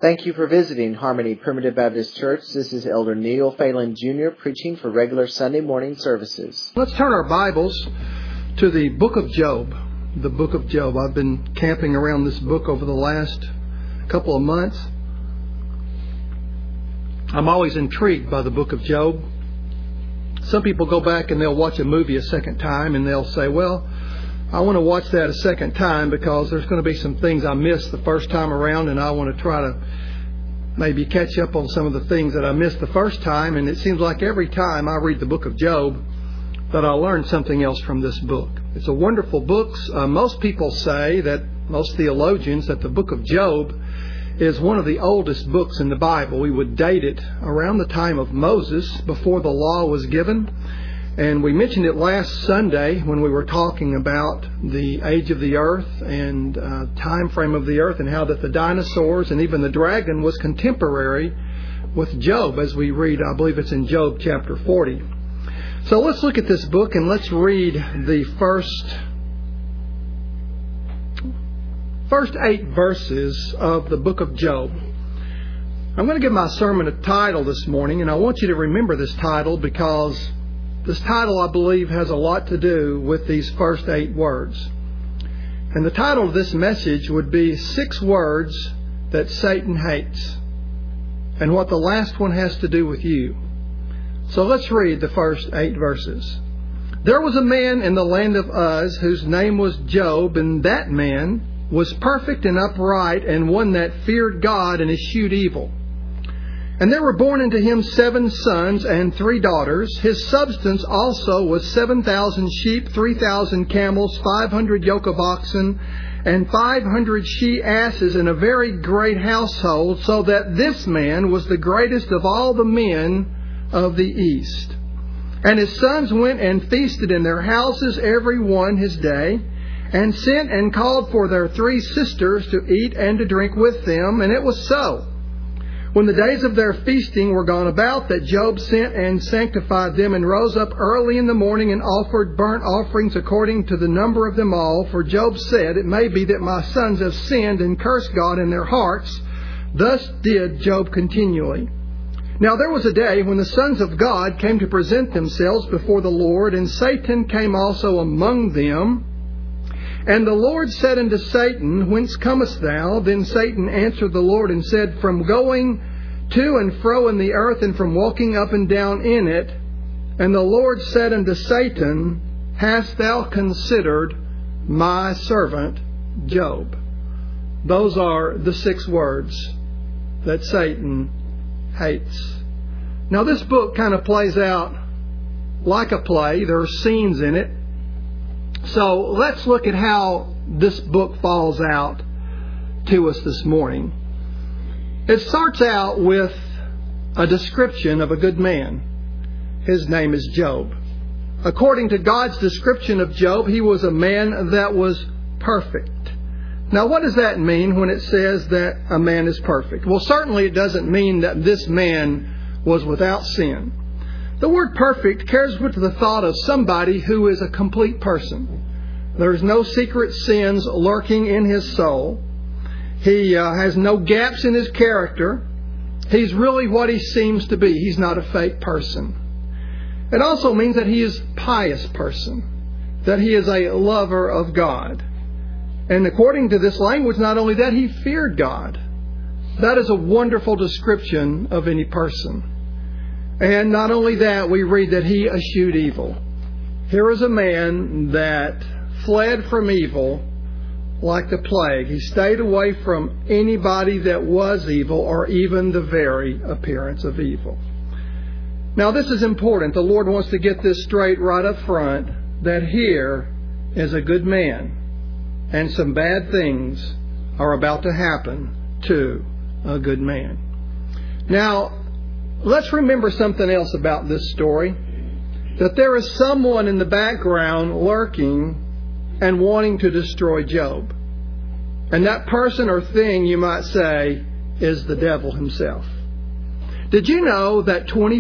Thank you for visiting Harmony Primitive Baptist Church. This is Elder Neil Phelan Jr. preaching for regular Sunday morning services. Let's turn our Bibles to the book of Job. The book of Job. I've been camping around this book over the last couple of months. I'm always intrigued by the book of Job. Some people go back and they'll watch a movie a second time and they'll say, well, I want to watch that a second time because there's going to be some things I missed the first time around, and I want to try to maybe catch up on some of the things that I missed the first time. And it seems like every time I read the book of Job that I learn something else from this book. It's a wonderful book. Most people say, that most theologians, that the book of Job is one of the oldest books in the Bible. We would date it around the time of Moses, before the law was given. And we mentioned it last Sunday when we were talking about the age of the earth and time frame of the earth, and how that the dinosaurs and even the dragon was contemporary with Job, as we read, I believe it's in Job chapter 40. So let's look at this book and let's read the first 8 verses of the book of Job. I'm going to give my sermon a title this morning, and I want you to remember this title because this title, I believe, has a lot to do with these first 8 words. And the title of this message would be 6 words that Satan hates, and what the last one has to do with you. So let's read the first 8 verses. There was a man in the land of Uz whose name was Job, and that man was perfect and upright, and one that feared God and eschewed evil. And there were born unto him 7 sons and 3 daughters. His substance also was 7,000 sheep, 3,000 camels, 500 yoke of oxen, and 500 she-asses, in a very great household, so that this man was the greatest of all the men of the east. And his sons went and feasted in their houses, every one his day, and sent and called for their 3 sisters to eat and to drink with them. And it was so, when the days of their feasting were gone about, that Job sent and sanctified them, and rose up early in the morning and offered burnt offerings according to the number of them all. For Job said, it may be that my sons have sinned and cursed God in their hearts. Thus did Job continually. Now there was a day when the sons of God came to present themselves before the Lord, and Satan came also among them. And the Lord said unto Satan, Whence comest thou? Then Satan answered the Lord and said, From going to and fro in the earth, and from walking up and down in it. And the Lord said unto Satan, Hast thou considered my servant Job? Those are the 6 words that Satan hates. Now this book kind of plays out like a play. There are scenes in it. So let's look at how this book falls out to us this morning. It starts out with a description of a good man. His name is Job. According to God's description of Job, he was a man that was perfect. Now, what does that mean when it says that a man is perfect? Well, certainly it doesn't mean that this man was without sin. The word perfect carries with the thought of somebody who is a complete person. There's no secret sins lurking in his soul. He has no gaps in his character. He's really what he seems to be. He's not a fake person. It also means that he is a pious person, that he is a lover of God. And according to this language, not only that, he feared God. That is a wonderful description of any person. And not only that, we read that he eschewed evil. Here is a man that fled from evil like the plague. He stayed away from anybody that was evil, or even the very appearance of evil. Now this is important. The Lord wants to get this straight right up front, that here is a good man, and some bad things are about to happen to a good man. Now, let's remember something else about this story. That there is someone in the background lurking and wanting to destroy Job. And that person or thing, you might say, is the devil himself. Did you know that only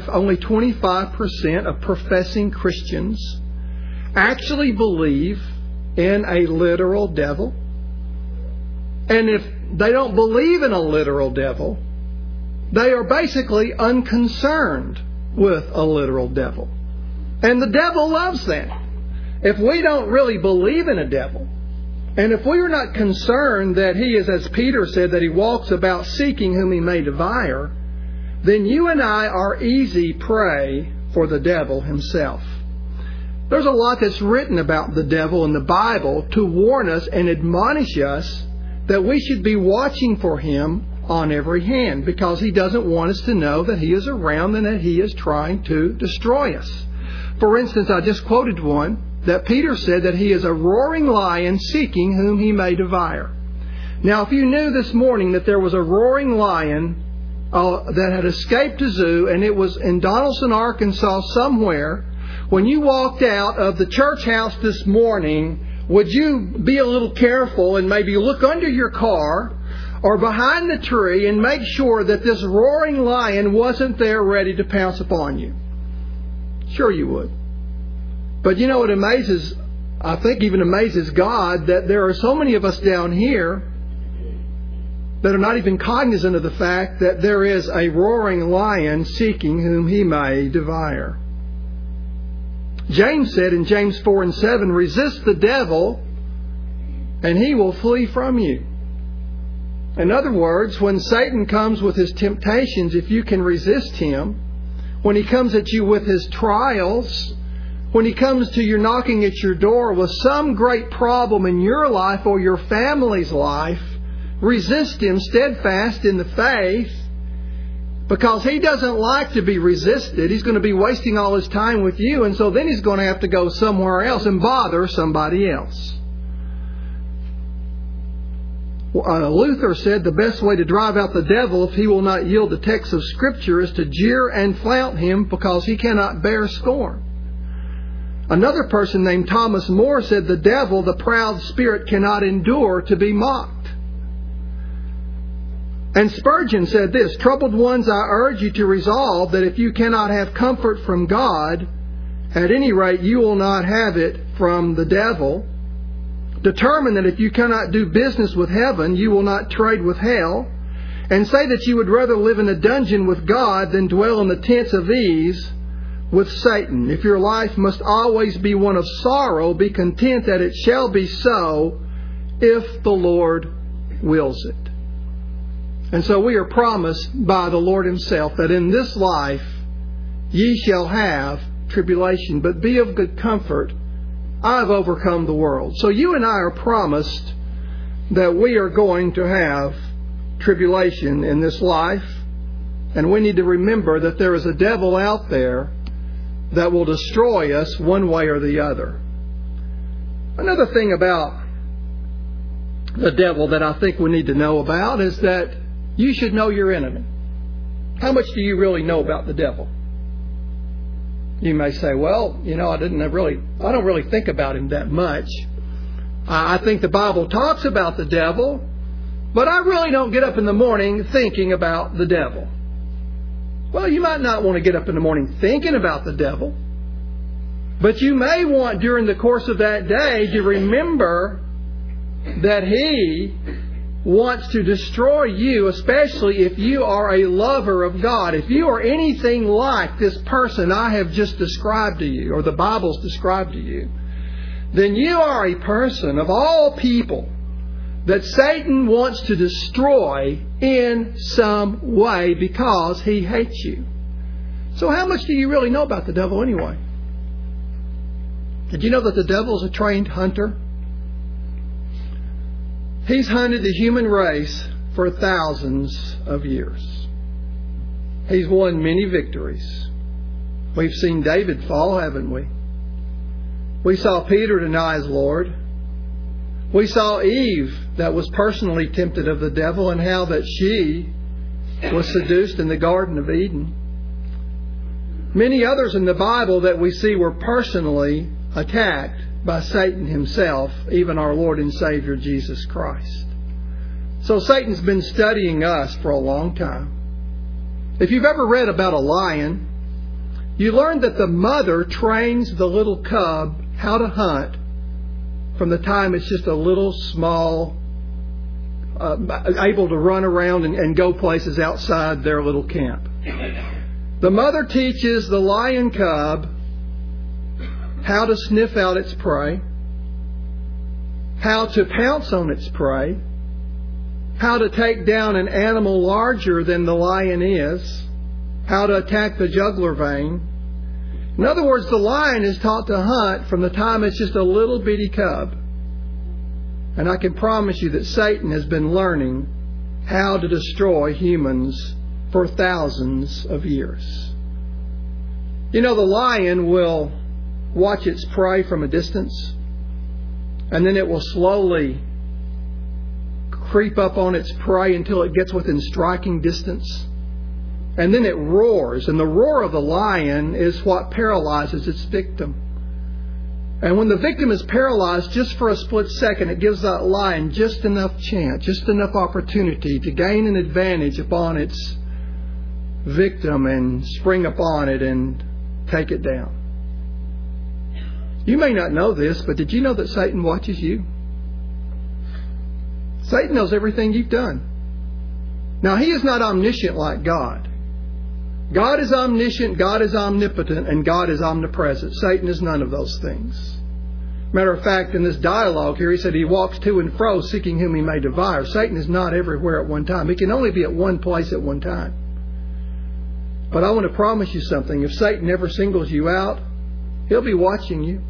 25% of professing Christians actually believe in a literal devil? And if they don't believe in a literal devil. They are basically unconcerned with a literal devil. And the devil loves that. If we don't really believe in a devil, and if we are not concerned that he is, as Peter said, that he walks about seeking whom he may devour, then you and I are easy prey for the devil himself. There's a lot that's written about the devil in the Bible to warn us and admonish us that we should be watching for him on every hand, because he doesn't want us to know that he is around and that he is trying to destroy us. For instance, I just quoted one that Peter said that he is a roaring lion seeking whom he may devour. Now, if you knew this morning that there was a roaring lion that had escaped a zoo, and it was in Donaldson, Arkansas somewhere, when you walked out of the church house this morning, would you be a little careful and maybe look under your car or behind the tree and make sure that this roaring lion wasn't there ready to pounce upon you? Sure you would. But you know, it amazes, I think even amazes God, that there are so many of us down here that are not even cognizant of the fact that there is a roaring lion seeking whom he may devour. James said in James 4:7, resist the devil and he will flee from you. In other words, when Satan comes with his temptations, if you can resist him, when he comes at you with his trials, when he comes to you knocking at your door with some great problem in your life or your family's life, resist him steadfast in the faith, because he doesn't like to be resisted. He's going to be wasting all his time with you, and so then he's going to have to go somewhere else and bother somebody else. Luther said the best way to drive out the devil, if he will not yield to texts of Scripture, is to jeer and flout him because he cannot bear scorn. Another person named Thomas More said the devil, the proud spirit, cannot endure to be mocked. And Spurgeon said this, troubled ones, I urge you to resolve that if you cannot have comfort from God, at any rate you will not have it from the devil. Determine that if you cannot do business with heaven, you will not trade with hell. And say that you would rather live in a dungeon with God than dwell in the tents of ease with Satan. If your life must always be one of sorrow, be content that it shall be so, if the Lord wills it. And so we are promised by the Lord Himself that in this life ye shall have tribulation, but be of good comfort. I have overcome the world. So you and I are promised that we are going to have tribulation in this life. And we need to remember that there is a devil out there that will destroy us one way or the other. Another thing about the devil that I think we need to know about is that you should know your enemy. How much do you really know about the devil? You may say, well, I don't really think about him that much. I think the Bible talks about the devil, but I really don't get up in the morning thinking about the devil. Well, you might not want to get up in the morning thinking about the devil, but you may want during the course of that day to remember that he wants to destroy you, especially if you are a lover of God. If you are anything like this person I have just described to you, or the Bible's described to you, then you are a person of all people that Satan wants to destroy in some way because he hates you. So how much do you really know about the devil anyway? Did you know that the devil is a trained hunter? He's hunted the human race for thousands of years. He's won many victories. We've seen David fall, haven't we? We saw Peter deny his Lord. We saw Eve that was personally tempted of the devil, and how that she was seduced in the Garden of Eden. Many others in the Bible that we see were personally attacked by Satan himself, even our Lord and Savior Jesus Christ. So Satan's been studying us for a long time. If you've ever read about a lion, you learn that the mother trains the little cub how to hunt from the time it's just a little small able to run around and go places outside their little camp. The mother teaches the lion cub how to sniff out its prey, how to pounce on its prey, how to take down an animal larger than the lion is, how to attack the jugular vein. In other words, the lion is taught to hunt from the time it's just a little bitty cub. And I can promise you that Satan has been learning how to destroy humans for thousands of years. You know, the lion will watch its prey from a distance, and then it will slowly creep up on its prey until it gets within striking distance. And then it roars, and the roar of the lion is what paralyzes its victim. And when the victim is paralyzed just for a split second, it gives that lion just enough chance, just enough opportunity to gain an advantage upon its victim and spring upon it and take it down. You may not know this, but did you know that Satan watches you? Satan knows everything you've done. Now, he is not omniscient like God. God is omniscient, God is omnipotent, and God is omnipresent. Satan is none of those things. Matter of fact, in this dialogue here, he said he walks to and fro seeking whom he may devour. Satan is not everywhere at one time. He can only be at one place at one time. But I want to promise you something. If Satan ever singles you out, he'll be watching you.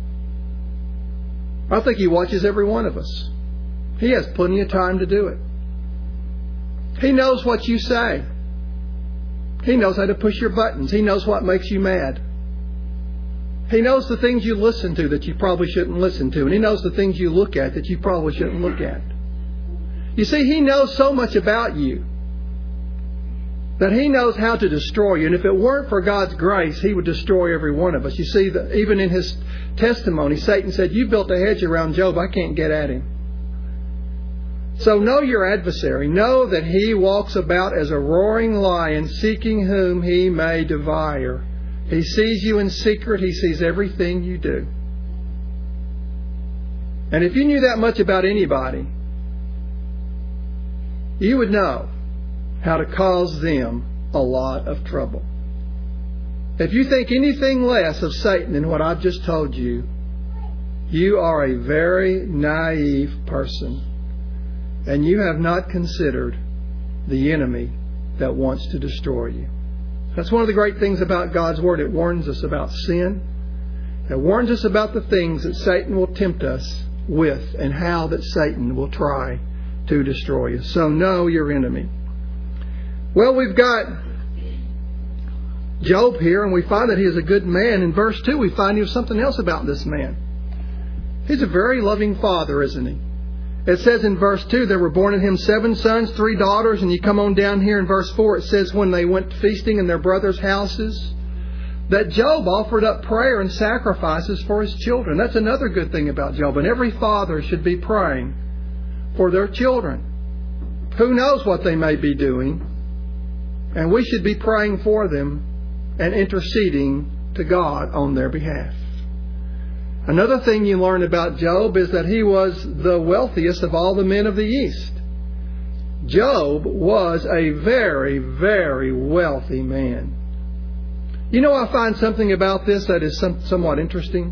I think he watches every one of us. He has plenty of time to do it. He knows what you say. He knows how to push your buttons. He knows what makes you mad. He knows the things you listen to that you probably shouldn't listen to. And He knows the things you look at that you probably shouldn't look at. You see, He knows so much about you that He knows how to destroy you. And if it weren't for God's grace, He would destroy every one of us. You see, even in his testimony, Satan said, "You built a hedge around Job. I can't get at him." So know your adversary. Know that he walks about as a roaring lion, seeking whom he may devour. He sees you in secret. He sees everything you do. And if you knew that much about anybody, you would know how to cause them a lot of trouble. If you think anything less of Satan than what I've just told you, you are a very naive person. And you have not considered the enemy that wants to destroy you. That's one of the great things about God's Word. It warns us about sin. It warns us about the things that Satan will tempt us with and how that Satan will try to destroy you. So know your enemy. Well, we've got Job here, and we find that he is a good man. In verse 2, we find something else about this man. He's a very loving father, isn't he? It says in verse 2, there were born in him 7 sons, 3 daughters. And you come on down here in verse 4, it says when they went feasting in their brothers' houses, that Job offered up prayer and sacrifices for his children. That's another good thing about Job. And every father should be praying for their children. Who knows what they may be doing? And we should be praying for them and interceding to God on their behalf. Another thing you learn about Job is that he was the wealthiest of all the men of the East. Job was a very, very wealthy man. You know, I find something about this that is somewhat interesting.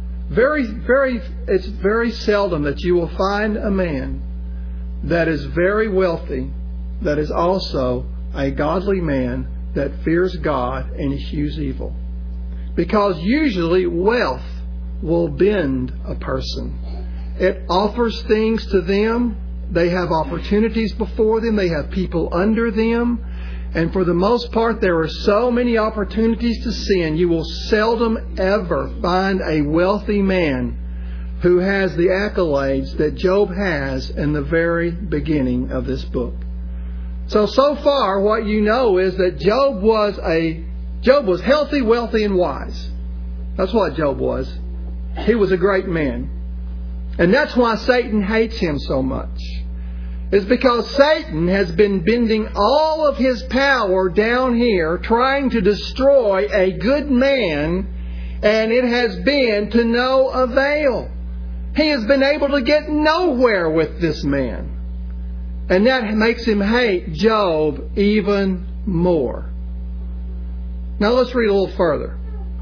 It's very seldom that you will find a man that is very wealthy that is also a godly man that fears God and eschews evil. Because usually wealth will bend a person. It offers things to them. They have opportunities before them. They have people under them. And for the most part, there are so many opportunities to sin. You will seldom ever find a wealthy man who has the accolades that Job has in the very beginning of this book. So far, what you know is that Job was healthy, wealthy, and wise. That's what Job was. He was a great man. And that's why Satan hates him so much. It's because Satan has been bending all of his power down here trying to destroy a good man, and it has been to no avail. He has been able to get nowhere with this man. And that makes him hate Job even more. Now let's read a little further.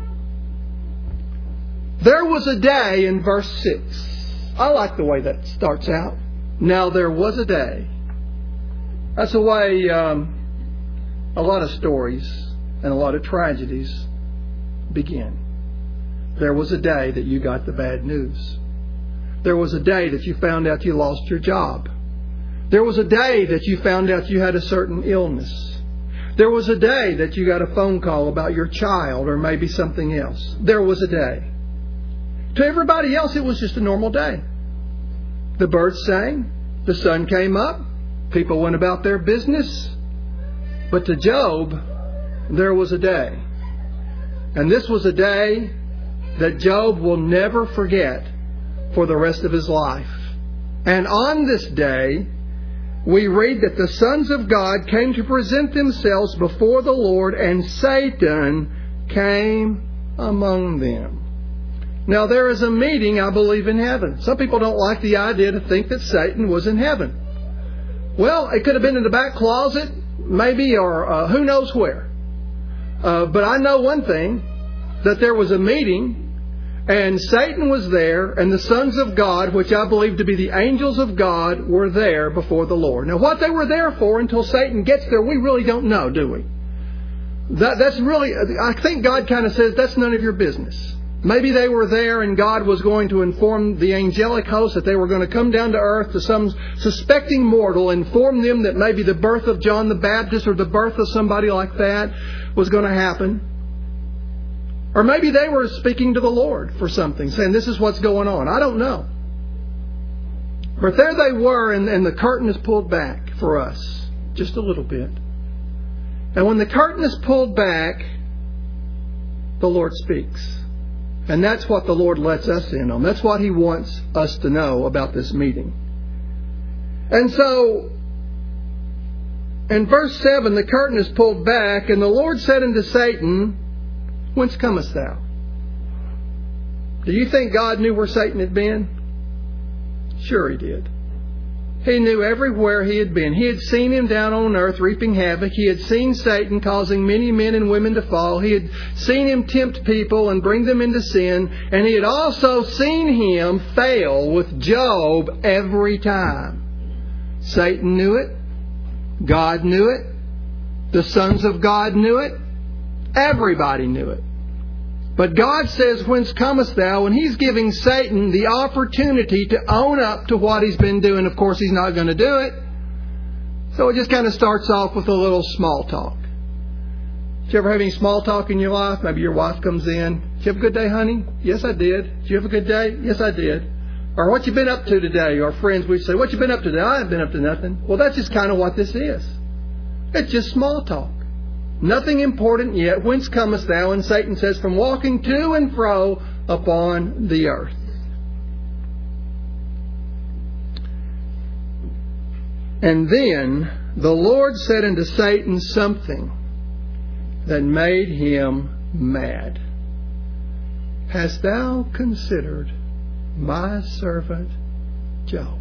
There was a day in verse 6. I like the way that starts out. Now there was a day. That's the way a lot of stories and a lot of tragedies begin. There was a day that you got the bad news. There was a day that you found out you lost your job. There was a day that you found out you had a certain illness. There was a day that you got a phone call about your child or maybe something else. There was a day. To everybody else, it was just a normal day. The birds sang. The sun came up. People went about their business. But to Job, there was a day. And this was a day that Job will never forget for the rest of his life. And on this day, we read that the sons of God came to present themselves before the Lord, and Satan came among them. Now, there is a meeting, I believe, in heaven. Some people don't like the idea to think that Satan was in heaven. Well, it could have been in the back closet, maybe, or who knows where. But I know one thing, that there was a meeting, and Satan was there, and the sons of God, which I believe to be the angels of God, were there before the Lord. Now, what they were there for until Satan gets there, we really don't know, do we? That's really, I think God kind of says, that's none of your business. Maybe they were there and God was going to inform the angelic host that they were going to come down to earth to some suspecting mortal, inform them that maybe the birth of John the Baptist or the birth of somebody like that was going to happen. Or maybe they were speaking to the Lord for something, saying this is what's going on. I don't know. But there they were, and the curtain is pulled back for us just a little bit. And when the curtain is pulled back, the Lord speaks. And that's what the Lord lets us in on. That's what He wants us to know about this meeting. And so, in verse 7, the curtain is pulled back, and the Lord said unto Satan, Whence comest thou? Do you think God knew where Satan had been? Sure He did. He knew everywhere he had been. He had seen him down on earth reaping havoc. He had seen Satan causing many men and women to fall. He had seen him tempt people and bring them into sin. And he had also seen him fail with Job every time. Satan knew it. God knew it. The sons of God knew it. Everybody knew it. But God says, Whence comest thou? And He's giving Satan the opportunity to own up to what he's been doing. Of course, he's not going to do it. So it just kind of starts off with a little small talk. Did you ever have any small talk in your life? Maybe your wife comes in. Did you have a good day, honey? Yes, I did. Did you have a good day? Yes, I did. Or what you been up to today? Or friends, we say, what you been up to today? I haven't been up to nothing. Well, that's just kind of what this is. It's just small talk. Nothing important yet. Whence comest thou? And Satan says, From walking to and fro upon the earth. And then the Lord said unto Satan something that made him mad. Hast thou considered my servant Job?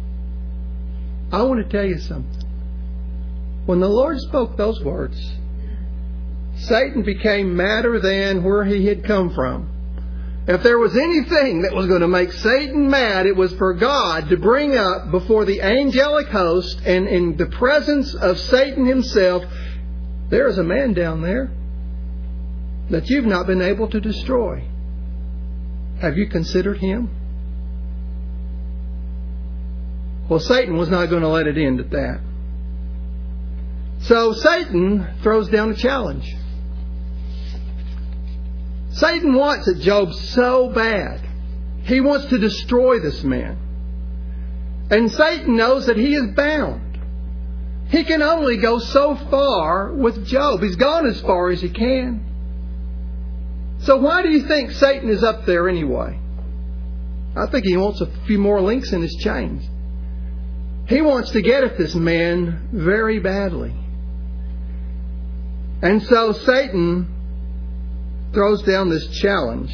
I want to tell you something. When the Lord spoke those words, Satan became madder than where he had come from. If there was anything that was going to make Satan mad, it was for God to bring up before the angelic host and in the presence of Satan himself, there is a man down there that you've not been able to destroy. Have you considered him? Well, Satan was not going to let it end at that. So Satan throws down a challenge. Satan wants it, Job, so bad. He wants to destroy this man. And Satan knows that he is bound. He can only go so far with Job. He's gone as far as he can. So why do you think Satan is up there anyway? I think he wants a few more links in his chains. He wants to get at this man very badly. And so Satan throws down this challenge.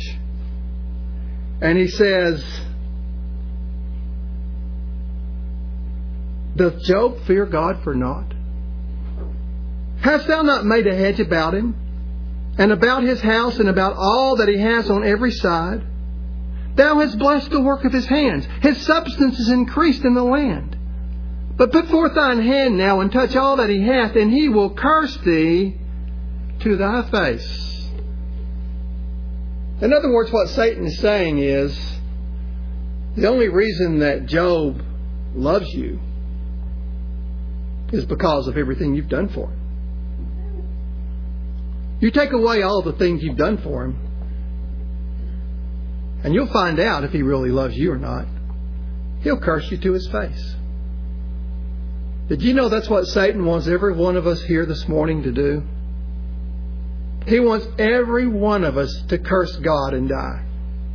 And he says, Doth Job fear God for naught? Hast thou not made a hedge about him, and about his house, and about all that he has on every side? Thou hast blessed the work of his hands. His substance is increased in the land. But put forth thine hand now, and touch all that he hath, and he will curse thee to thy face. In other words, what Satan is saying is, the only reason that Job loves you is because of everything you've done for him. You take away all the things you've done for him, and you'll find out if he really loves you or not. He'll curse you to his face. Did you know that's what Satan wants every one of us here this morning to do? He wants every one of us to curse God and die.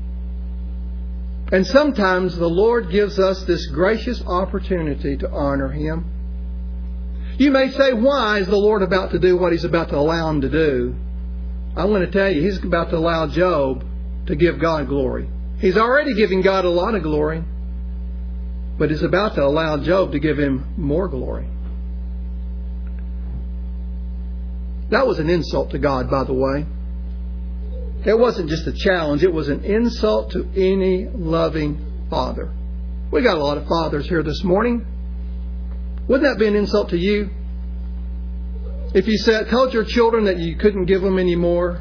And sometimes the Lord gives us this gracious opportunity to honor Him. You may say, why is the Lord about to do what He's about to allow Him to do? I'm going to tell you, He's about to allow Job to give God glory. He's already giving God a lot of glory, but He's about to allow Job to give Him more glory. That was an insult to God, by the way. It wasn't just a challenge. It was an insult to any loving father. We got a lot of fathers here this morning. Wouldn't that be an insult to you? If you told your children that you couldn't give them any more,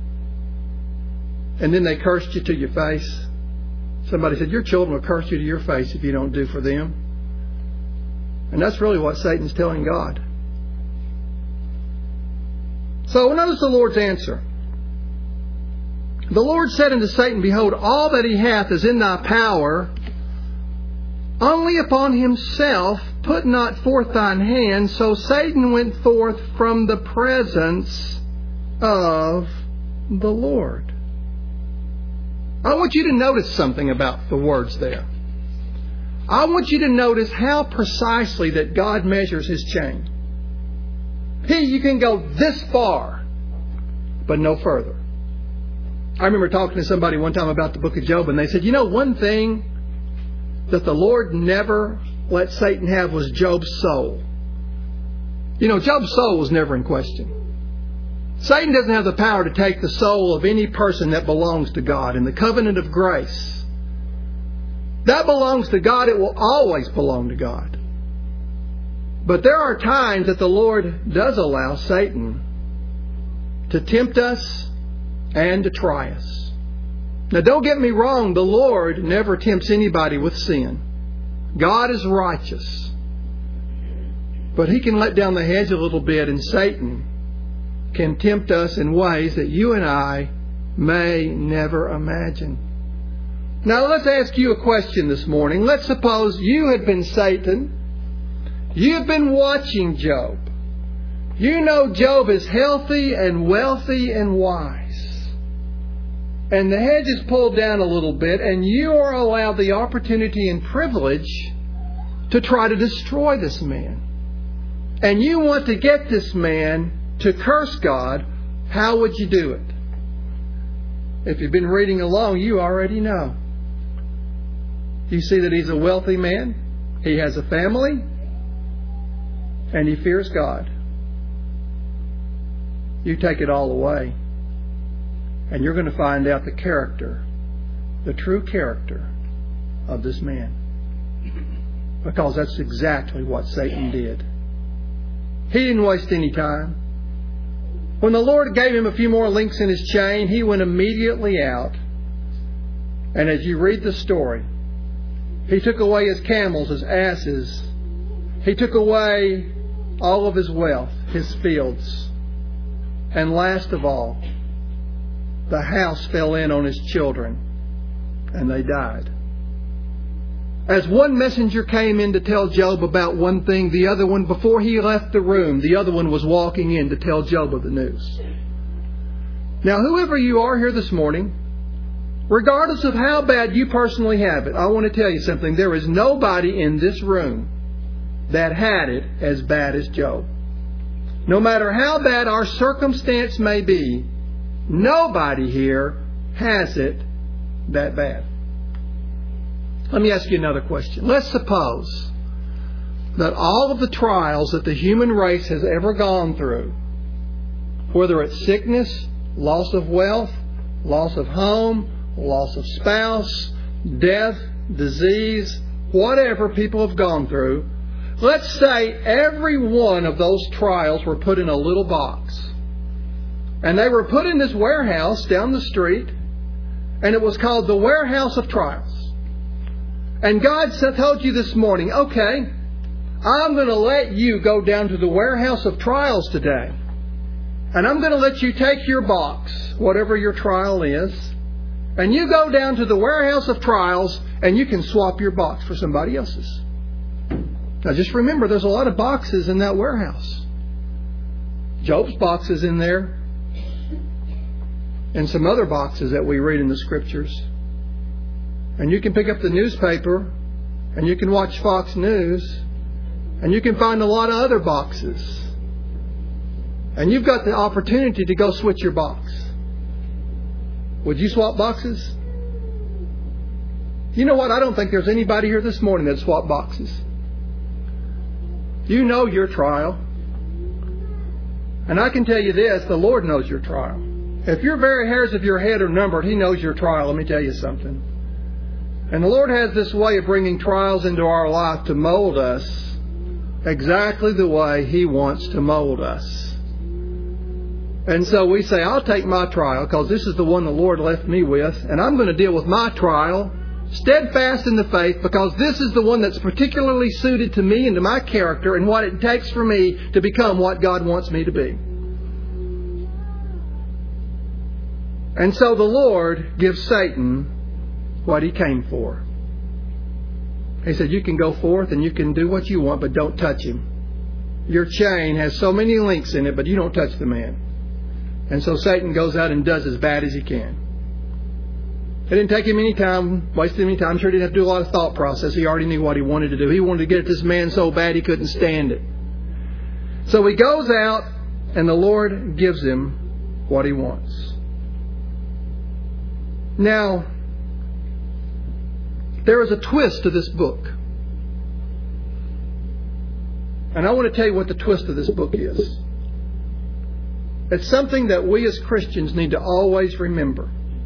and then they cursed you to your face. Somebody said, your children will curse you to your face if you don't do for them. And that's really what Satan's telling God. So notice the Lord's answer. The Lord said unto Satan, behold, all that he hath is in thy power. Only upon himself put not forth thine hand. So Satan went forth from the presence of the Lord. I want you to notice something about the words there. I want you to notice how precisely that God measures His chain. You can go this far, but no further. I remember talking to somebody one time about the book of Job, and they said, one thing that the Lord never let Satan have was Job's soul. Job's soul was never in question. Satan doesn't have the power to take the soul of any person that belongs to God. In the covenant of grace, that belongs to God. It will always belong to God. But there are times that the Lord does allow Satan to tempt us and to try us. Now, don't get me wrong. The Lord never tempts anybody with sin. God is righteous. But He can let down the hedge a little bit, and Satan can tempt us in ways that you and I may never imagine. Now, let's ask you a question this morning. Let's suppose you had been Satan. You've been watching Job. You know Job is healthy and wealthy and wise. And the hedge is pulled down a little bit, and you are allowed the opportunity and privilege to try to destroy this man. And you want to get this man to curse God. How would you do it? If you've been reading along, you already know. You see that he's a wealthy man. He has a family. And he fears God. You take it all away. And you're going to find out the character, the true character of this man. Because that's exactly what Satan did. He didn't waste any time. When the Lord gave him a few more links in his chain, he went immediately out. And as you read the story, he took away his camels, his asses. He took away all of his wealth, his fields. And last of all, the house fell in on his children, and they died. As one messenger came in to tell Job about one thing, the other one, before he left the room, the other one was walking in to tell Job of the news. Now, whoever you are here this morning, regardless of how bad you personally have it, I want to tell you something. There is nobody in this room that had it as bad as Job. No matter how bad our circumstance may be, nobody here has it that bad. Let me ask you another question. Let's suppose that all of the trials that the human race has ever gone through, whether it's sickness, loss of wealth, loss of home, loss of spouse, death, disease, whatever people have gone through, let's say every one of those trials were put in a little box. And they were put in this warehouse down the street, and it was called the Warehouse of Trials. And God told you this morning, okay, I'm going to let you go down to the Warehouse of Trials today. And I'm going to let you take your box, whatever your trial is, and you go down to the Warehouse of Trials and you can swap your box for somebody else's. Now just remember, there's a lot of boxes in that warehouse. Job's box is in there, and some other boxes that we read in the Scriptures. And you can pick up the newspaper, and you can watch Fox News, and you can find a lot of other boxes. And you've got the opportunity to go switch your box. Would you swap boxes? You know what? I don't think there's anybody here this morning that swapped boxes. You know your trial. And I can tell you this, the Lord knows your trial. If your very hairs of your head are numbered, He knows your trial. Let me tell you something. And the Lord has this way of bringing trials into our life to mold us exactly the way He wants to mold us. And so we say, I'll take my trial because this is the one the Lord left me with, and I'm going to deal with my trial steadfast in the faith because this is the one that's particularly suited to me and to my character and what it takes for me to become what God wants me to be. And so the Lord gives Satan what he came for. He said, you can go forth and you can do what you want, but don't touch him. Your chain has so many links in it, but you don't touch the man. And so Satan goes out and does as bad as he can. It didn't take him any time, wasted any time. I'm sure he didn't have to do a lot of thought process. He already knew what he wanted to do. He wanted to get at this man so bad he couldn't stand it. So he goes out and the Lord gives him what he wants. Now, there is a twist to this book. And I want to tell you what the twist of this book is. It's something that we as Christians need to always remember.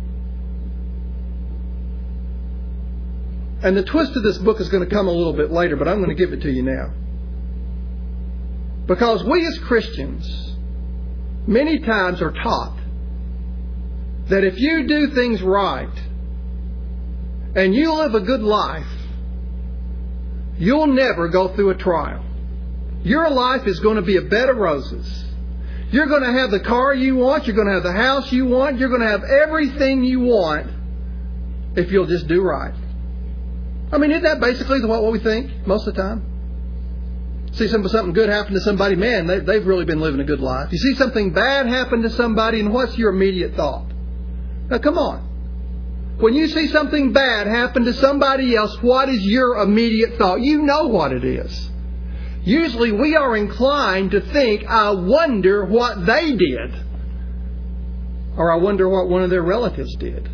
And the twist of this book is going to come a little bit later, but I'm going to give it to you now. Because we as Christians many times are taught that if you do things right and you live a good life, you'll never go through a trial. Your life is going to be a bed of roses. You're going to have the car you want. You're going to have the house you want. You're going to have everything you want if you'll just do right. I mean, isn't that basically what we think most of the time? See something good happen to somebody, man, they've really been living a good life. You see something bad happen to somebody, and what's your immediate thought? Now, come on. When you see something bad happen to somebody else, what is your immediate thought? You know what it is. Usually we are inclined to think, I wonder what they did. Or I wonder what one of their relatives did.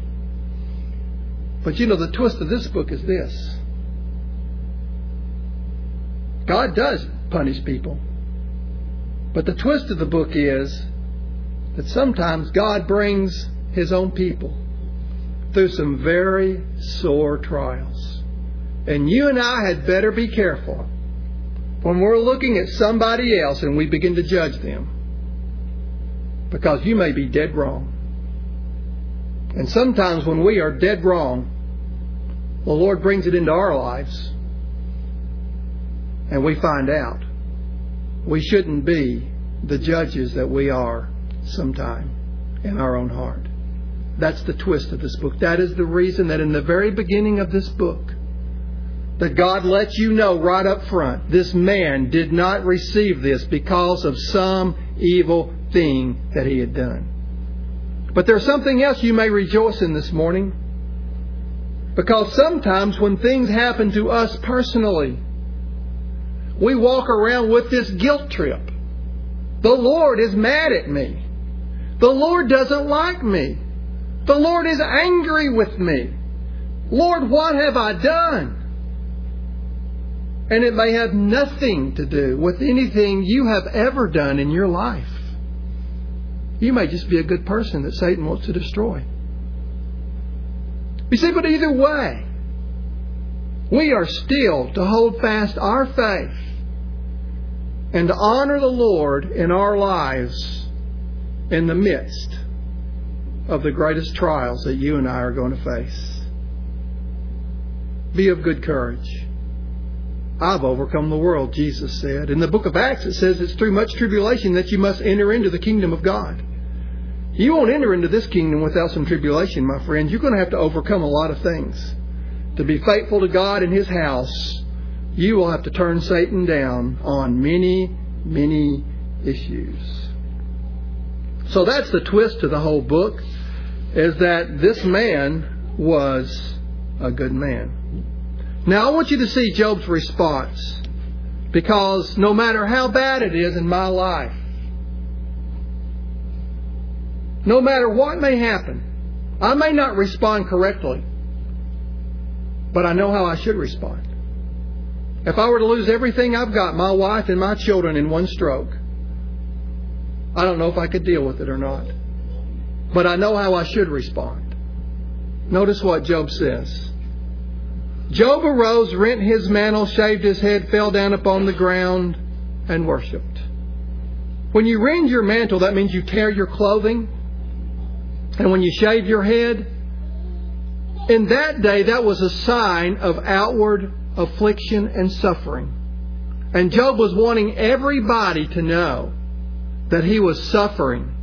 But you know, the twist of this book is this. God does punish people. But the twist of the book is that sometimes God brings His own people through some very sore trials. And you and I had better be careful when we're looking at somebody else and we begin to judge them. Because you may be dead wrong. And sometimes when we are dead wrong, the Lord brings it into our lives. And we find out we shouldn't be the judges that we are sometime in our own heart. That's the twist of this book. That is the reason that in the very beginning of this book, that God lets you know right up front, this man did not receive this because of some evil thing that he had done. But there's something else you may rejoice in this morning. Because sometimes when things happen to us personally, we walk around with this guilt trip. The Lord is mad at me. The Lord doesn't like me. The Lord is angry with me. Lord, what have I done? And it may have nothing to do with anything you have ever done in your life. You may just be a good person that Satan wants to destroy. You see, but either way, we are still to hold fast our faith and to honor the Lord in our lives in the midst of the greatest trials that you and I are going to face. Be of good courage. I've overcome the world, Jesus said. In the book of Acts it says it's through much tribulation that you must enter into the kingdom of God. You won't enter into this kingdom without some tribulation, my friends. You're going to have to overcome a lot of things. To be faithful to God and His house, you will have to turn Satan down on many, many issues. So that's the twist to the whole book, is that this man was a good man. Now I want you to see Job's response, because no matter how bad it is in my life, no matter what may happen, I may not respond correctly, but I know how I should respond. If I were to lose everything I've got, my wife and my children, in one stroke, I don't know if I could deal with it or not. But I know how I should respond. Notice what Job says. Job arose, rent his mantle, shaved his head, fell down upon the ground, and worshipped. When you rend your mantle, that means you tear your clothing. And when you shave your head, in that day, that was a sign of outward affliction and suffering. And Job was wanting everybody to know that he was suffering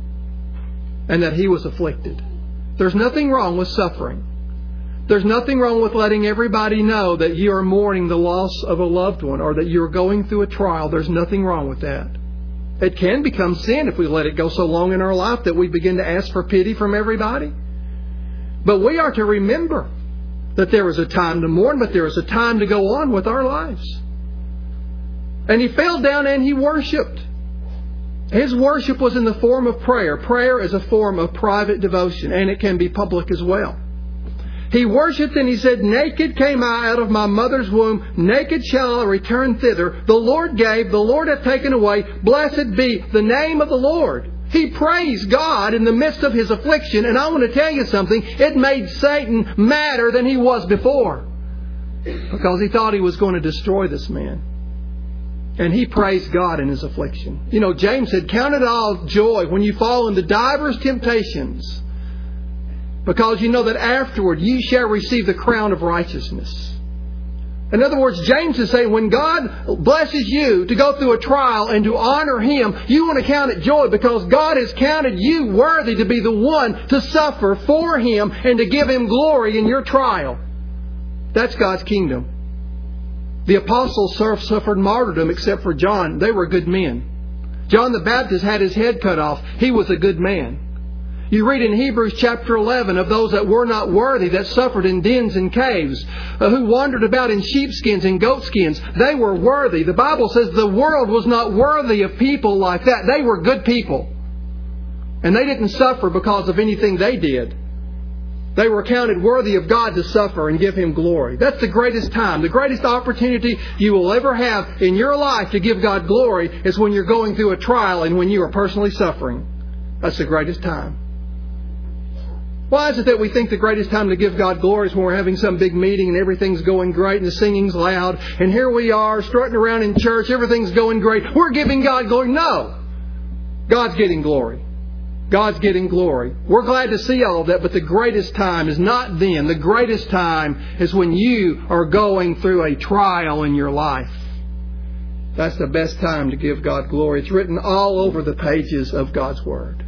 and that he was afflicted. There's nothing wrong with suffering. There's nothing wrong with letting everybody know that you are mourning the loss of a loved one or that you're going through a trial. There's nothing wrong with that. It can become sin if we let it go so long in our life that we begin to ask for pity from everybody. But we are to remember that there is a time to mourn, but there is a time to go on with our lives. And he fell down and he worshipped. His worship was in the form of prayer. Prayer is a form of private devotion, and it can be public as well. He worshipped and he said, naked came I out of my mother's womb, naked shall I return thither. The Lord gave, the Lord hath taken away. Blessed be the name of the Lord. He praised God in the midst of his affliction, and I want to tell you something. It made Satan madder than he was before, because he thought he was going to destroy this man. And he praised God in his affliction. You know, James said, count it all joy when you fall into divers temptations, because you know that afterward ye shall receive the crown of righteousness. In other words, James is saying when God blesses you to go through a trial and to honor Him, you want to count it joy because God has counted you worthy to be the one to suffer for Him and to give Him glory in your trial. That's God's kingdom. The apostles suffered martyrdom except for John. They were good men. John the Baptist had his head cut off. He was a good man. You read in Hebrews chapter 11 of those that were not worthy, that suffered in dens and caves, who wandered about in sheepskins and goatskins. They were worthy. The Bible says the world was not worthy of people like that. They were good people. And they didn't suffer because of anything they did. They were counted worthy of God to suffer and give Him glory. That's the greatest time. The greatest opportunity you will ever have in your life to give God glory is when you're going through a trial and when you are personally suffering. That's the greatest time. Why is it that we think the greatest time to give God glory is when we're having some big meeting and everything's going great and the singing's loud and here we are strutting around in church, everything's going great, we're giving God glory? No! God's getting glory. God's getting glory. We're glad to see all of that, but the greatest time is not then. The greatest time is when you are going through a trial in your life. That's the best time to give God glory. It's written all over the pages of God's Word.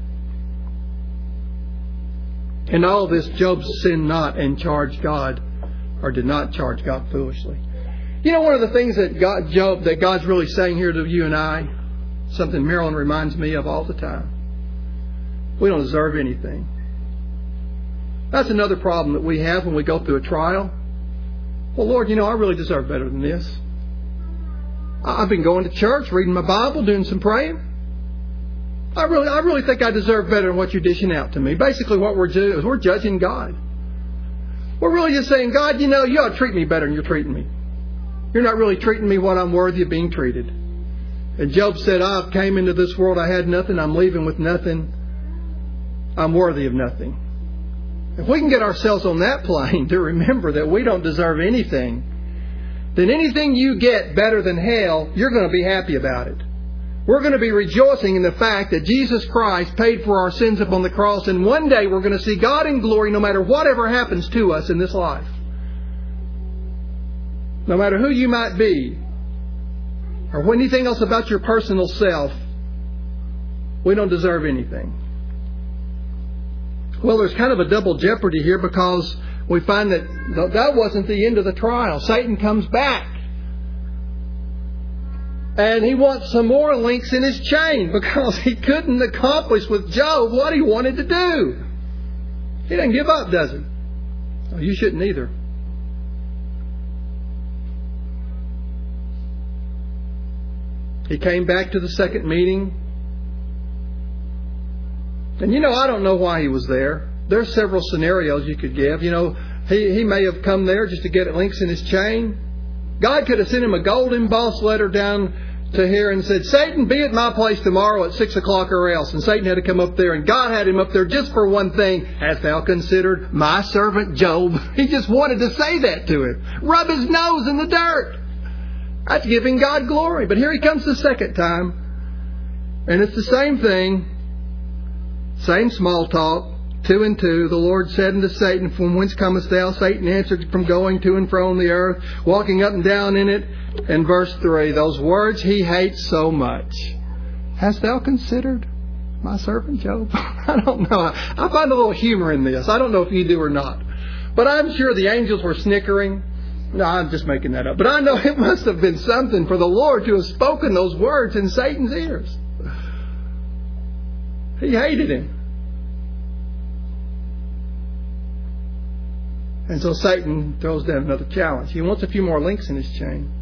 In all this, Job sinned not and charged God, or did not charge God foolishly. You know, one of the things that God's really saying here to you and I, something Marilyn reminds me of all the time. We don't deserve anything. That's another problem that we have when we go through a trial. Well, Lord, you know, I really deserve better than this. I've been going to church, reading my Bible, doing some praying. I really think I deserve better than what you're dishing out to me. Basically what we're doing is we're judging God. We're really just saying, God, you know, you ought to treat me better than you're treating me. You're not really treating me what I'm worthy of being treated. And Job said, I came into this world, I had nothing, I'm leaving with nothing. I'm worthy of nothing. If we can get ourselves on that plane to remember that we don't deserve anything, then anything you get better than hell, you're going to be happy about it. We're going to be rejoicing in the fact that Jesus Christ paid for our sins upon the cross, and one day we're going to see God in glory no matter whatever happens to us in this life. No matter who you might be, or anything else about your personal self, we don't deserve anything. Well, there's kind of a double jeopardy here, because we find that that wasn't the end of the trial. Satan comes back. And he wants some more links in his chain, because he couldn't accomplish with Job what he wanted to do. He doesn't give up, does he? Well, you shouldn't either. He came back to the second meeting. And I don't know why he was there. There's several scenarios you could give. He may have come there just to get links in his chain. God could have sent him a gold embossed letter down to here and said, Satan, be at my place tomorrow at 6 o'clock or else. And Satan had to come up there, and God had him up there just for one thing. Hast thou considered my servant Job? He just wanted to say that to him. Rub his nose in the dirt. That's giving God glory. But here he comes the second time. And it's the same thing. Same small talk. 2 and 2, the Lord said unto Satan, From whence comest thou? Satan answered, From going to and fro on the earth, walking up and down in it. And verse 3, those words he hates so much. Hast thou considered my servant Job? I don't know. I find a little humor in this. I don't know if you do or not. But I'm sure the angels were snickering. No, I'm just making that up. But I know it must have been something for the Lord to have spoken those words in Satan's ears. He hated him. And so Satan throws down another challenge. He wants a few more links in his chain.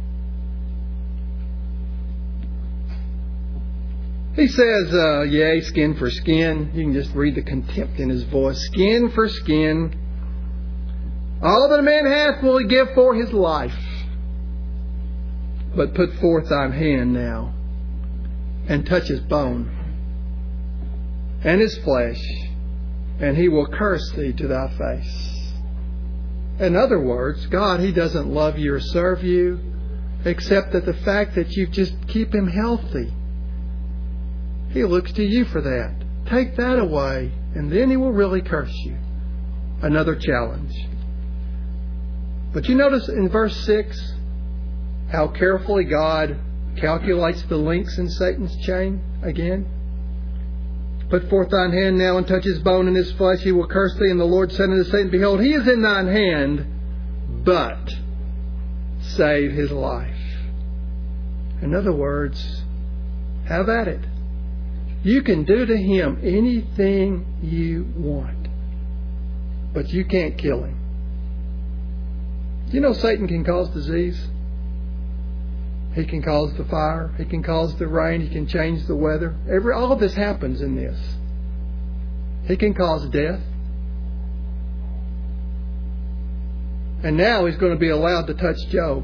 He says, yea, skin for skin. You can just read the contempt in his voice. Skin for skin. All that a man hath will he give for his life. But put forth thine hand now, and touch his bone and his flesh, and he will curse thee to thy face. In other words, God, He doesn't love you or serve you, except that the fact that you just keep Him healthy. He looks to you for that. Take that away, and then He will really curse you. Another challenge. But you notice in verse 6 how carefully God calculates the links in Satan's chain again. Put forth thine hand now and touch his bone and his flesh, he will curse thee. And the Lord said unto Satan, Behold, he is in thine hand, but save his life. In other words, have at it. You can do to him anything you want, but you can't kill him. You know Satan can cause disease. He can cause the fire. He can cause the rain. He can change the weather. All of this happens in this. He can cause death. And now he's going to be allowed to touch Job.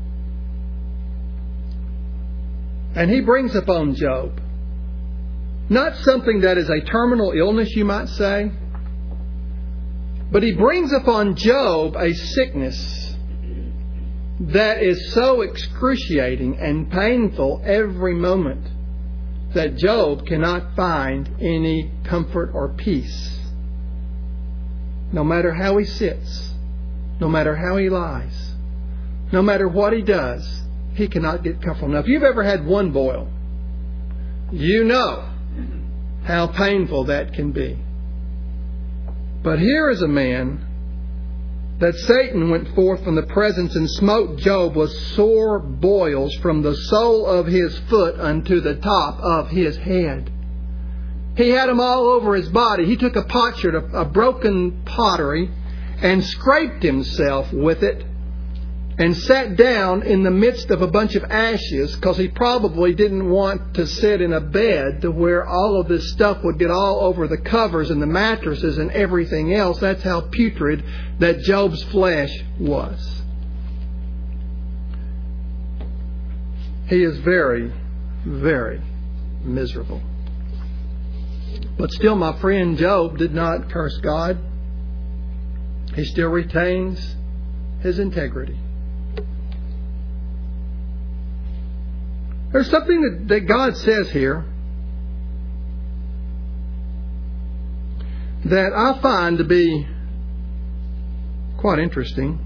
And he brings upon Job not something that is a terminal illness, you might say, but he brings upon Job a sickness that is so excruciating and painful every moment that Job cannot find any comfort or peace. No matter how he sits, no matter how he lies, no matter what he does, he cannot get comfortable. Now, if you've ever had one boil, you know how painful that can be. But here is a man that Satan went forth from the presence and smote Job with sore boils from the sole of his foot unto the top of his head. He had them all over his body. He took a potsherd, a broken pottery, and scraped himself with it and sat down in the midst of a bunch of ashes, because he probably didn't want to sit in a bed to where all of this stuff would get all over the covers and the mattresses and everything else. That's how putrid that Job's flesh was. he is very, very miserable. But still, my friend Job did not curse God. He still retains his integrity. There's something that God says here that I find to be quite interesting.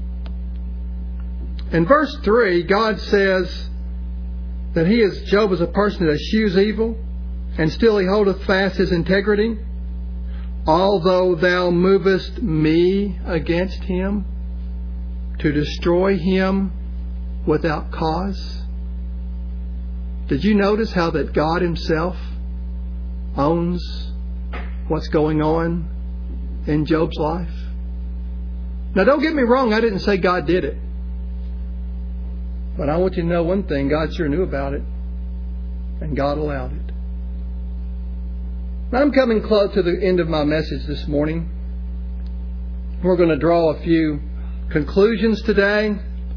In verse 3, God says that Job is a person that eschews evil, and still he holdeth fast his integrity, although thou movest me against him to destroy him without cause. Did you notice how that God himself owns what's going on in Job's life? Now, don't get me wrong, I didn't say God did it. But I want you to know one thing, God sure knew about it, and God allowed it. I'm coming close to the end of my message this morning. We're going to draw a few conclusions today.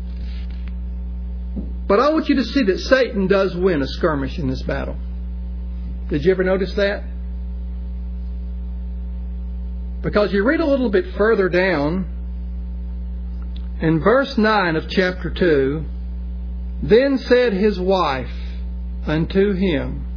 But I want you to see that Satan does win a skirmish in this battle. Did you ever notice that? Because you read a little bit further down, in verse 9 of chapter 2, then said his wife unto him,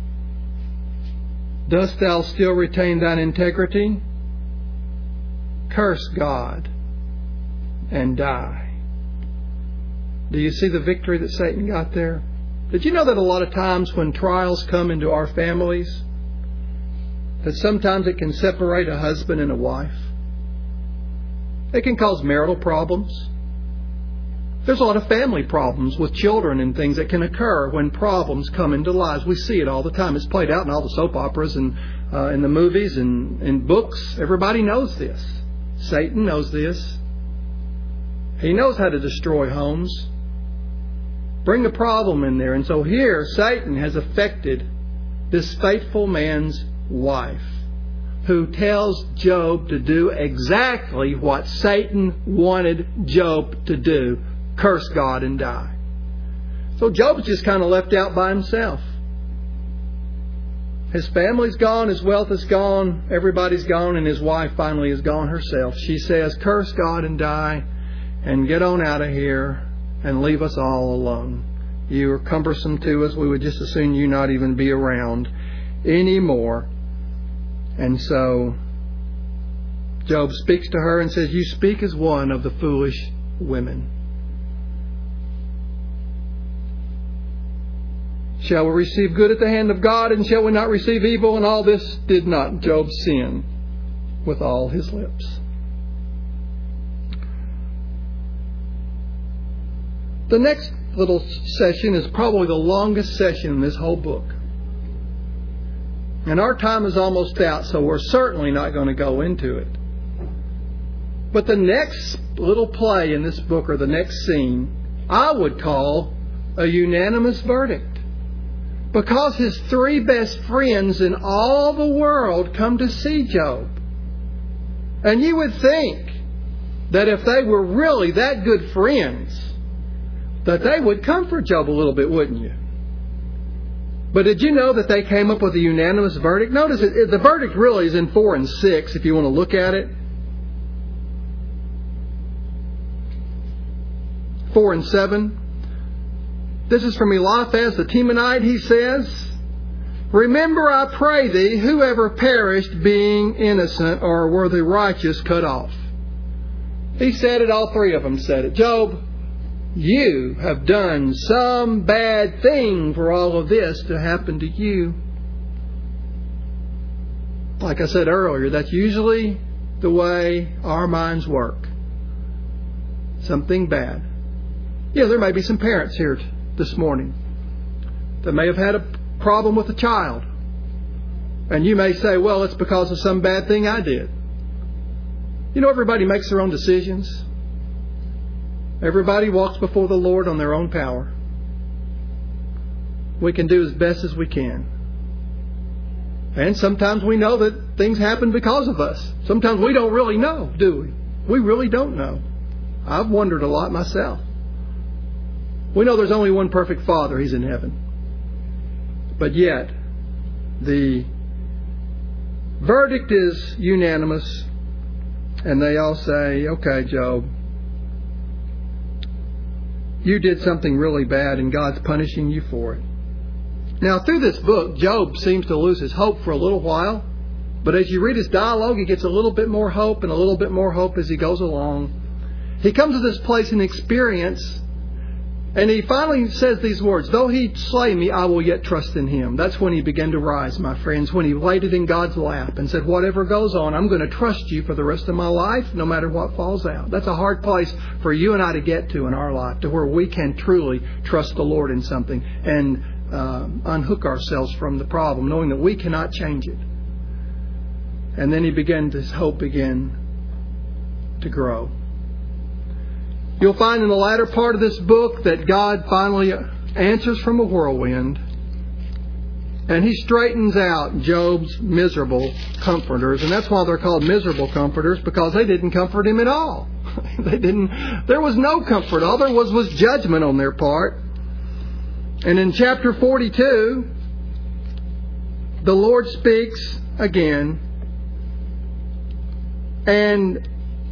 dost thou still retain thine integrity? Curse God and die. Do you see the victory that Satan got there? Did you know that a lot of times when trials come into our families, that sometimes it can separate a husband and a wife? It can cause marital problems. There's a lot of family problems with children and things that can occur when problems come into lives. We see it all the time. It's played out in all the soap operas and in the movies and in books. Everybody knows this. Satan knows this. He knows how to destroy homes. Bring a problem in there. And so here, Satan has affected this faithful man's wife, who tells Job to do exactly what Satan wanted Job to do. Curse God and die. So Job's just kind of left out by himself. His family's gone, his wealth is gone, everybody's gone, and his wife finally is gone herself. She says, curse God and die, and get on out of here, and leave us all alone. You are cumbersome to us. We would just as soon you not even be around anymore. And so Job speaks to her and says, you speak as one of the foolish women. Shall we receive good at the hand of God, and shall we not receive evil? And all this did not Job sin with all his lips. The next little session is probably the longest session in this whole book. And our time is almost out, so we're certainly not going to go into it. But the next little play in this book, or the next scene, I would call a unanimous verdict. Because his three best friends in all the world come to see Job. And you would think that if they were really that good friends, that they would comfort Job a little bit, wouldn't you? But did you know that they came up with a unanimous verdict? Notice the verdict really is in 4 and 6, if you want to look at it. 4 and 7. This is from Eliphaz the Temanite. He says, remember, I pray thee, whoever perished being innocent, or were the righteous cut off. He said it, all three of them said it. Job, you have done some bad thing for all of this to happen to you. Like I said earlier, that's usually the way our minds work. Something bad. Yeah, there may be some parents here this morning that may have had a problem with a child. And you may say, well, it's because of some bad thing I did. You know, everybody makes their own decisions. Everybody walks before the Lord on their own power. We can do as best as we can. And sometimes we know that things happen because of us. Sometimes we don't really know, do we? We really don't know. I've wondered a lot myself. We know there's only one perfect Father. He's in heaven. But yet, the verdict is unanimous, and they all say, okay, Job, you did something really bad, and God's punishing you for it. Now, through this book, Job seems to lose his hope for a little while, but as you read his dialogue, he gets a little bit more hope and a little bit more hope as he goes along. He comes to this place in experience, and he finally says these words, though he slay me, I will yet trust in him. That's when he began to rise, my friends, when he laid it in God's lap and said, whatever goes on, I'm going to trust you for the rest of my life, no matter what falls out. That's a hard place for you and I to get to in our life, to where we can truly trust the Lord in something and unhook ourselves from the problem, knowing that we cannot change it. And then his hope began to grow. You'll find in the latter part of this book that God finally answers from a whirlwind, and He straightens out Job's miserable comforters. And that's why they're called miserable comforters, because they didn't comfort him at all. There was no comfort. All there was judgment on their part. And in chapter 42, the Lord speaks again, and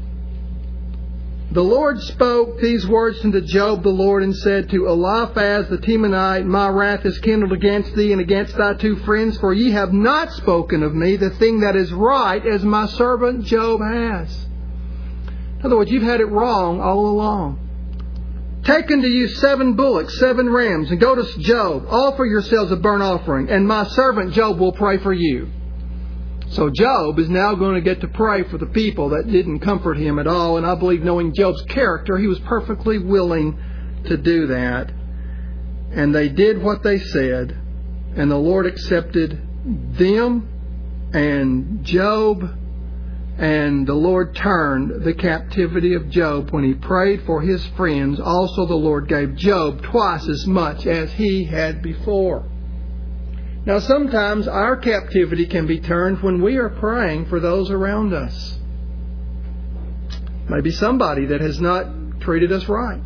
the Lord spoke these words unto Job the Lord, and said to Eliphaz the Temanite, my wrath is kindled against thee and against thy two friends, for ye have not spoken of me the thing that is right, as my servant Job has. In other words, you've had it wrong all along. Take unto you 7 bullocks, 7 rams, and go to Job. Offer yourselves a burnt offering, and my servant Job will pray for you. So Job is now going to get to pray for the people that didn't comfort him at all. And I believe, knowing Job's character, he was perfectly willing to do that. And they did what they said. And the Lord accepted them and Job. And the Lord turned the captivity of Job when he prayed for his friends. Also the Lord gave Job twice as much as he had before. Now, sometimes our captivity can be turned when we are praying for those around us. Maybe somebody that has not treated us right.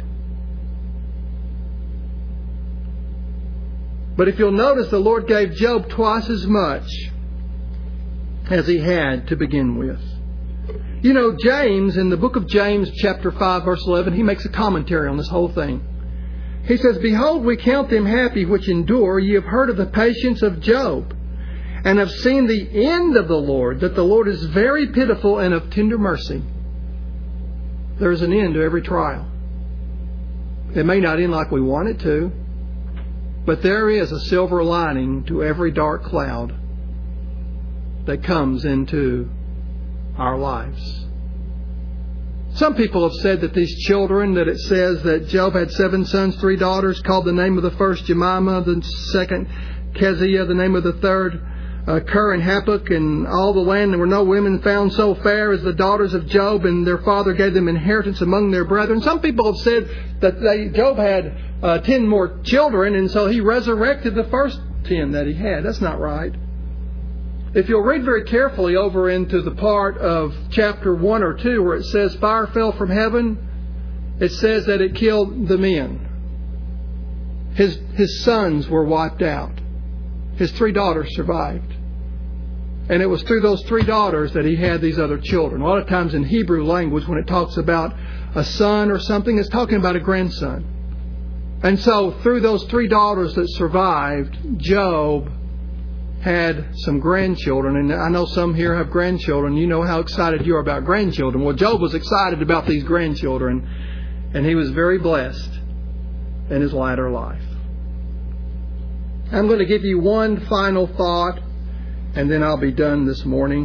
But if you'll notice, the Lord gave Job twice as much as he had to begin with. You know, James, in the book of James, chapter 5, verse 11, he makes a commentary on this whole thing. He says, behold, we count them happy which endure. Ye have heard of the patience of Job, and have seen the end of the Lord, that the Lord is very pitiful and of tender mercy. There is an end to every trial. It may not end like we want it to, but there is a silver lining to every dark cloud that comes into our lives. Some people have said that these children, that it says that Job had 7 sons, 3 daughters, called the name of the first Jemima, the second Keziah, the name of the third Ker and Happuk, and all the land there were no women found so fair as the daughters of Job, and their father gave them inheritance among their brethren. Some people have said that Job had 10 more children, and so he resurrected the first 10 that he had. That's not right. If you'll read very carefully over into the part of chapter 1 or 2 where it says fire fell from heaven, it says that it killed the men. His sons were wiped out. His 3 daughters survived. And it was through those 3 daughters that he had these other children. A lot of times in Hebrew language, when it talks about a son or something, it's talking about a grandson. And so through those 3 daughters that survived, Job had some grandchildren. And I know some here have grandchildren. You know how excited you are about grandchildren. Well, Job was excited about these grandchildren, and he was very blessed in his latter life. I'm going to give you one final thought, and then I'll be done this morning.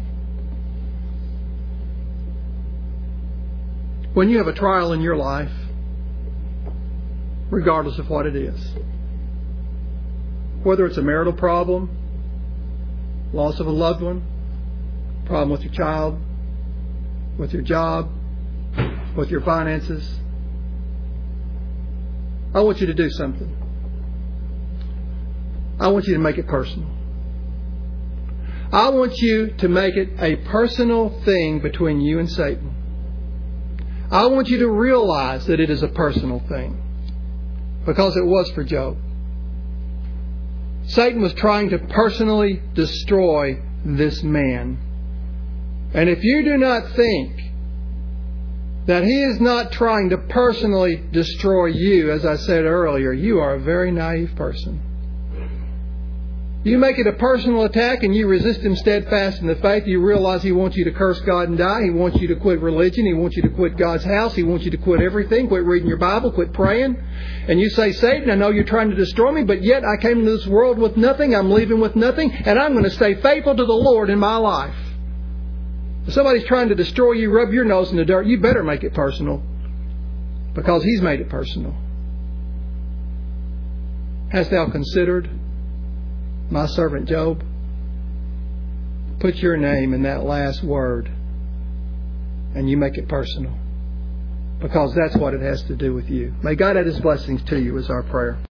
When you have a trial in your life, regardless of what it is, whether it's a marital problem, loss of a loved one, problem with your child, with your job, with your finances, I want you to do something. I want you to make it personal. I want you to make it a personal thing between you and Satan. I want you to realize that it is a personal thing. because it was for Job. Satan was trying to personally destroy this man. And if you do not think that he is not trying to personally destroy you, as I said earlier, you are a very naive person. You make it a personal attack and you resist him steadfast in the faith. You realize he wants you to curse God and die. He wants you to quit religion. He wants you to quit God's house. He wants you to quit everything. Quit reading your Bible. Quit praying. And you say, Satan, I know you're trying to destroy me, but yet I came into this world with nothing. I'm leaving with nothing. And I'm going to stay faithful to the Lord in my life. If somebody's trying to destroy you, rub your nose in the dirt, you better make it personal. Because He's made it personal. Hast thou considered my servant Job? Put your name in that last word and you make it personal. Because that's what it has to do with you. May God add His blessings to you is our prayer.